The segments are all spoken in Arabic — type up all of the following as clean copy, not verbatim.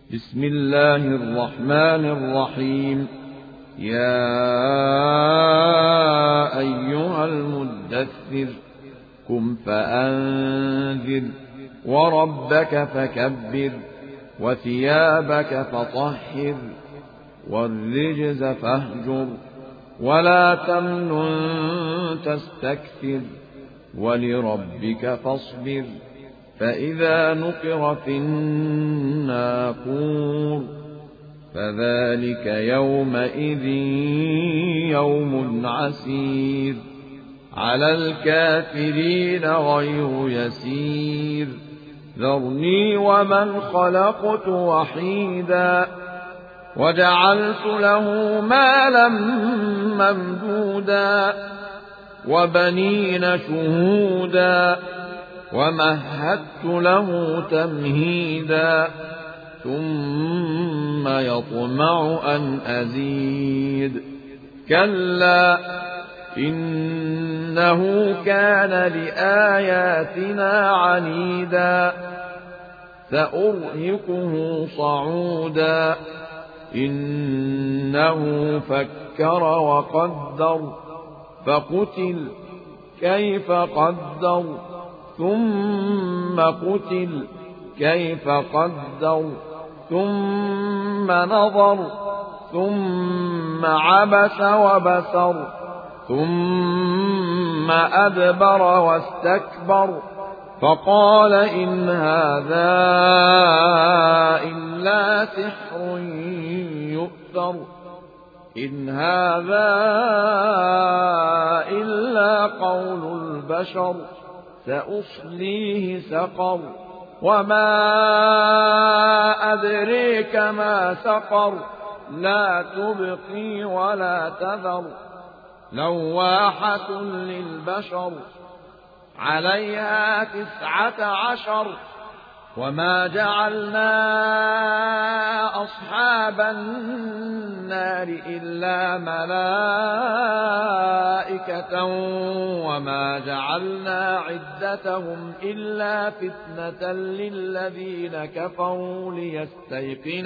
بسم الله الرحمن الرحيم. يا أيها المدثر قم فأنذر وربك فكبر وثيابك فطهر والرجز فاهجر ولا تمنن تستكثر ولربك فاصبر فإذا نقر في الناقور فذلك يومئذ يوم عسير على الكافرين غير يسير. ذرني ومن خلقت وحيدا وجعلت له مالا ممدودا وبنين شهودا ومهدت له تمهيدا ثم يطمع أن أزيد كلا إنه كان لآياتنا عنيدا سأرهقه صعودا إنه فكر وقدر فقتل كيف قدر ثم قتل كيف قدر ثم نظر ثم عبس وبسر ثم أدبر واستكبر فقال إن هذا إلا سحر يؤثر إن هذا إلا قول البشر سأصليه سقر وما أدريك ما سقر لا تبقي ولا تذر لواحة للبشر عليها 19 وما جعلنا أصحاب النار إلا ملائكة وما جعلنا عدتهم إلا فتنة للذين كفروا ليستيقن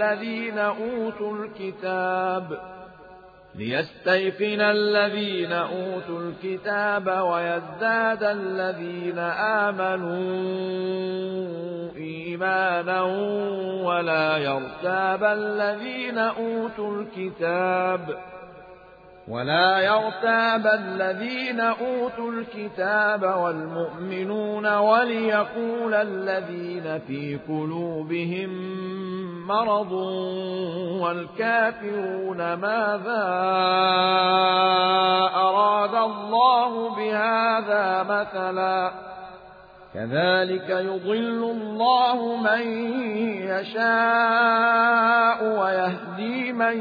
الذين أوتوا الكتاب ويزداد الذين آمنوا إيمانا ولا يرتاب الذين أوتوا الكتاب والمؤمنون وليقول الذين في قلوبهم مرض والكافرون ماذا أراد الله بهذا مثلا كذلك يضل الله من يشاء ويهدي من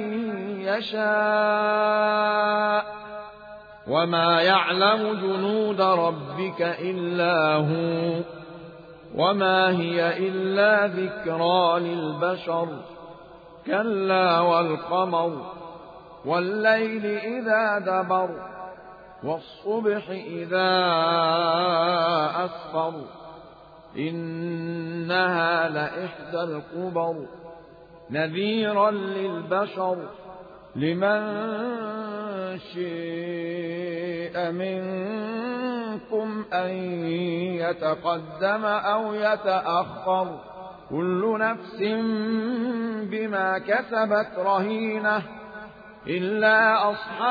يشاء وما يعلم جنود ربك إلا هو وما هي إلا ذكرى للبشر كلا والقمر والليل إذا دبر والصبح إذا أسفر إنها لإحدى الكبر نذيرا للبشر لمن شاء منكم أن يتقدم أو يتأخر كل نفس بما كسبت رهينة إلا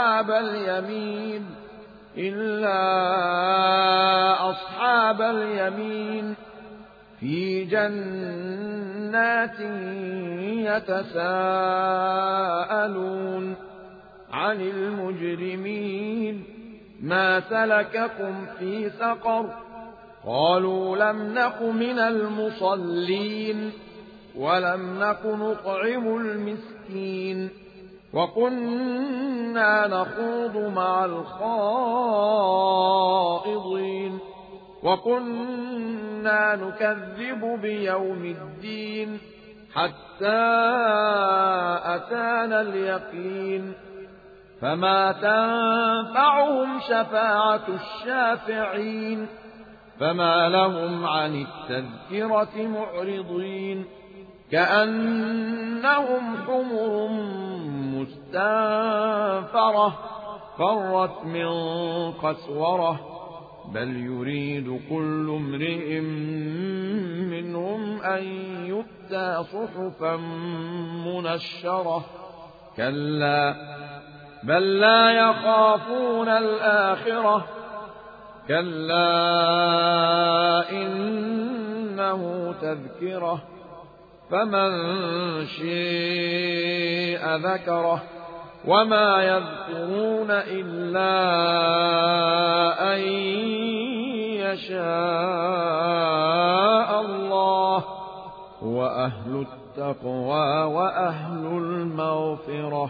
أصحاب اليمين في جنات يتساءلون عن المجرمين ما سلككم في سقر قالوا لم نك من المصلين ولم نك نطعم المسكين وكنا نخوض مع الخائضين وكنا نكذب بيوم الدين حتى أتانا اليقين فما تنفعهم شفاعة الشافعين فما لهم عن التذكرة معرضين كأنهم حمر مستنفرة فرت من قسورة بل يريد كل امرئ منهم أن يؤتى صحفا منشرة كلا بل لا يخافون الآخرة كلا إنه تذكرة فمن شاء ذكره وما يذكرون إلا أن يشاء الله هو أهل التقوى وأهل المغفرة.